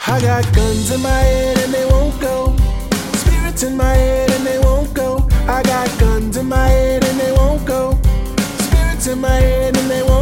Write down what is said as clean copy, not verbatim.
I got guns in my head and they won't go. Spirits in my head and they won't go. I got guns in my head and they won't go. Spirits in my head and they won't go.